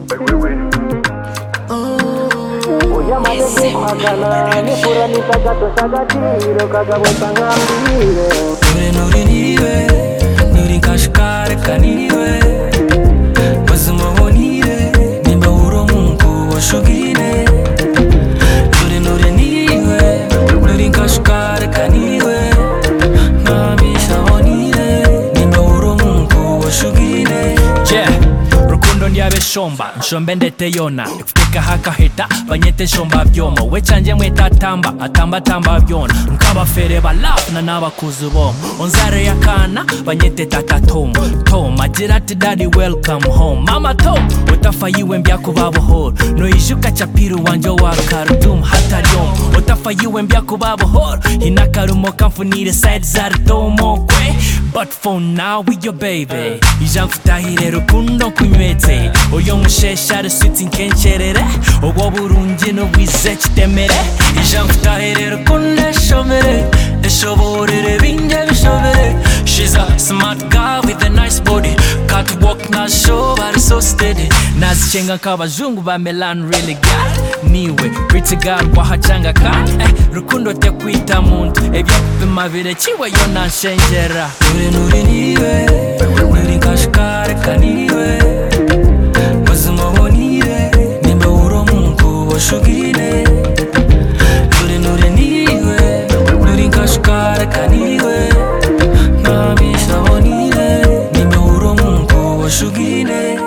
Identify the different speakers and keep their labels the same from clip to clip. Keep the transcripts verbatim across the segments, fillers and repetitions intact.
Speaker 1: Uyamane kuhagana nifura nitagato sagatiro kagabota ngambire
Speaker 2: Nuri nuri niwe Nuri nkashikare kaniwe Mazima bonire Nimba uro mungu washugine Nuri nuri niwe Nuri nkashikare kaniwe Namisha bonire Nimba uro mungu washugine Yeah Rukundo ndiabe shomba Nshombe ndete yona Ikufika haka hita Banyete shomba vyoma Wechanje mweta tamba Atamba tamba vyona Nkaba fere ba love Na naba kuzuboma Onzare ya kana Banyete tata tom Tom Ajirati daddy welcome home Mama tom Utafa yiwe mbya kubabo hor No ishuka chapiru wanjo wa Khartoum Hata yom Utafa yiwe mbya kubabo hor Hinakarumo kamfunire side zari tomo kwe But for now we your baby Ijamfutahire rukundo kunywete Oyo musheshare sweet nkencherere Ogo burungi n'ubwize kitemere Ijamfutahire rukundo eshomere Eshoborere binge bishobere She's a smart girl with a nice body Catwalk na show bari so steady Nazichenga nk'abazungu ba Milan really got Niwe pretty girl wahacanga ka eh, Rukundo tekwita muntu Ebyakupima birekiwe yo nanshenjera Nuri nuri niwe Nuri nkashikare kaniwe Mazima bonire Nimba uro mungu washugine Nuri nuri niwe Nuri nkashikare kaniwe Namisha bonire Nimba uro mungu washugine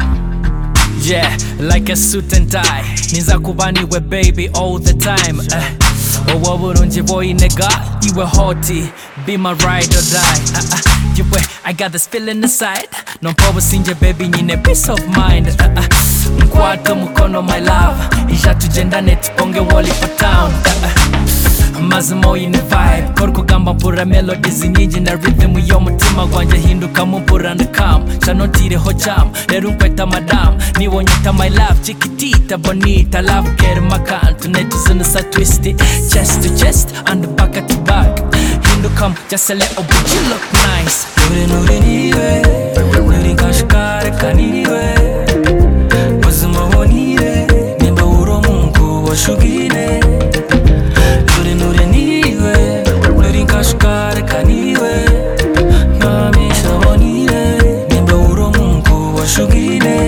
Speaker 2: Yeah, like a suit and tie Niza kubaniwe baby all the time uh, Owo burungi boy nigga You were haughty Be my ride or die uh, uh, You were, I got this feeling inside Nompobo sinje baby nyine peace of mind uh, uh, Mkwata mukono my love Ija tugendane tuponge wali for town uh, uh, Mazimo yine vibe Korko gamba mpura melodies nyingi na rhythm Yo mutima gwanje hinduka mpura ndakam Shanotire ho cham Leru nkweta madam Niwonyeta my love Chikitita bonita Love get makan Tunetizuna sa twisty Chest to chest and back to back Hindukam just a little bit you look nice Nuri nuri niwe Nuri nkashikare kaniwe Mazima bonire Nimba uro mungu washugine Nuri nuri niwe Nuri nkashikare kaniwe Namisha bonire Nimba uro mungu washugine